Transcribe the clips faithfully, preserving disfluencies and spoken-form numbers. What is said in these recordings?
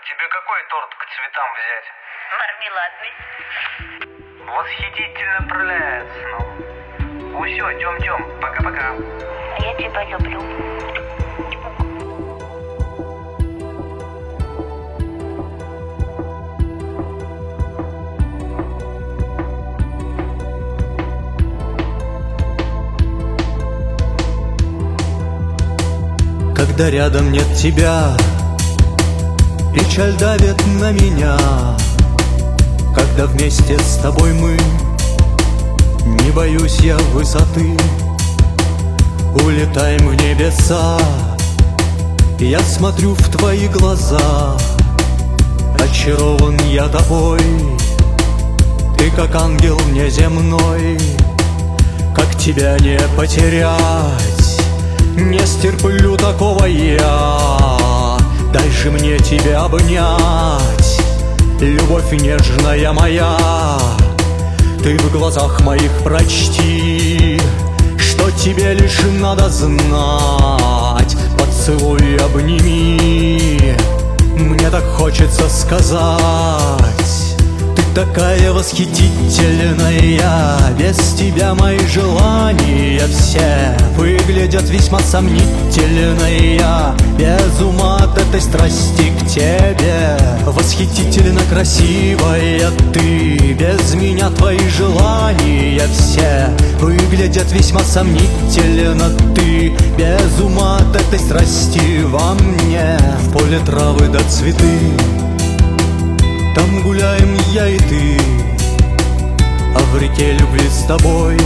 Тебе какой торт к цветам взять? Мармеладный. Восхитительно отправляется, ну. Усё, тём-тём, пока-пока. Я тебя люблю. Когда рядом нет тебя, печаль давит на меня. Когда вместе с тобой мы, не боюсь я высоты. Улетаем в небеса, я смотрю в твои глаза. Очарован я тобой, ты как ангел неземной. Как тебя не потерять, не стерплю такого я. Дай же мне тебя обнять, любовь нежная моя. Ты в глазах моих прочти, что тебе лишь надо знать. Поцелуй, обними, мне так хочется сказать. Ты такая восхитительная, без тебя мои желания все выглядят весьма сомнительные. Без ума от этой страсти к тебе. Восхитительно красивая ты, без меня твои желания все выглядят весьма сомнительно. Ты без ума от этой страсти во мне. В поле травы да цветы, там гуляем я и ты, а в реке любви с тобой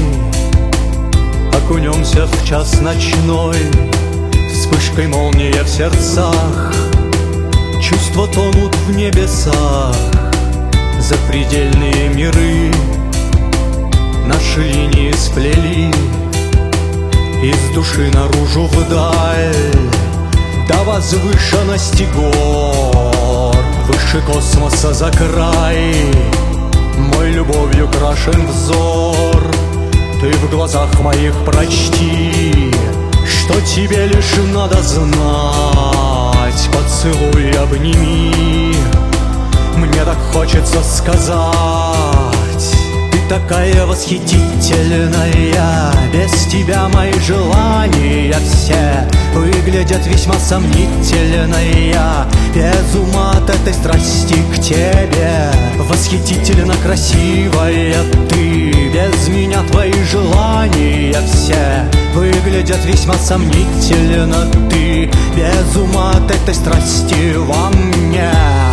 окунемся в час ночной. Вспышкой молния в сердцах, чувства тонут в небесах. Запредельные миры наши линии сплели, из души наружу вдаль, до возвышенности гор, выше космоса за край. Мой любовью крашен взор, ты в глазах моих прочти, что тебе лишь надо знать. Поцелуй, обними, мне так хочется сказать. Ты такая восхитительная, без тебя мои желания все выглядят весьма сомнительные. Без ума от этой страсти к тебе. Восхитительно красивая ты, без меня твои желания все выглядят весьма сомнительно. Ты без ума от этой страсти во мне.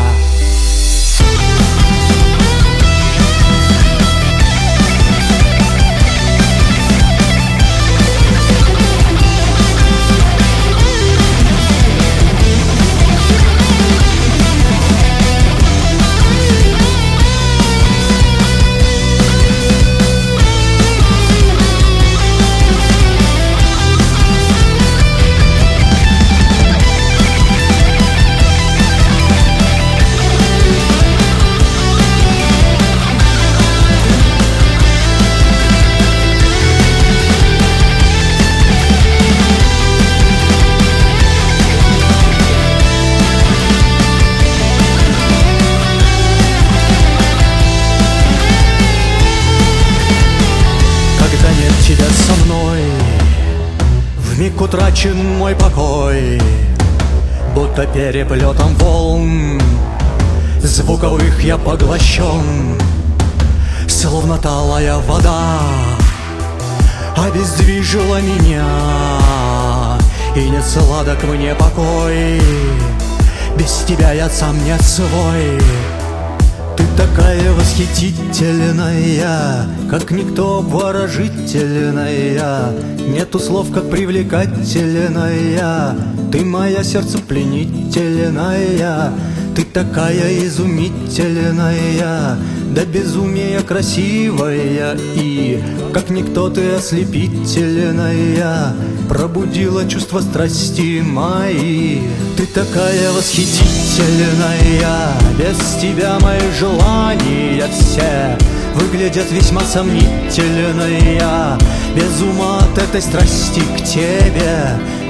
Тебя со мной, вмиг утрачен мой покой, будто переплетом волн звуковых я поглощен. Словно талая вода обездвижила меня, и не сладок мне покой. Без тебя я сам не свой. Ты такая восхитительная, как никто обворожительная. Нету слов, как привлекательная. Ты моя сердце пленительная. Ты такая изумительная, до безумия красивая. И, как никто, ты ослепительная. Пробудила чувство страсти мои. Ты такая восхитительная, без тебя мои желания все выглядят весьма сомнительные. Без ума от этой страсти к тебе.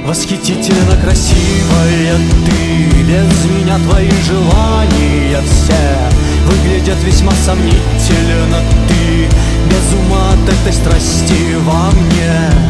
Восхитительно красивая ты. Без меня твои желания все выглядят весьма сомнительно. Ты без ума от этой страсти во мне.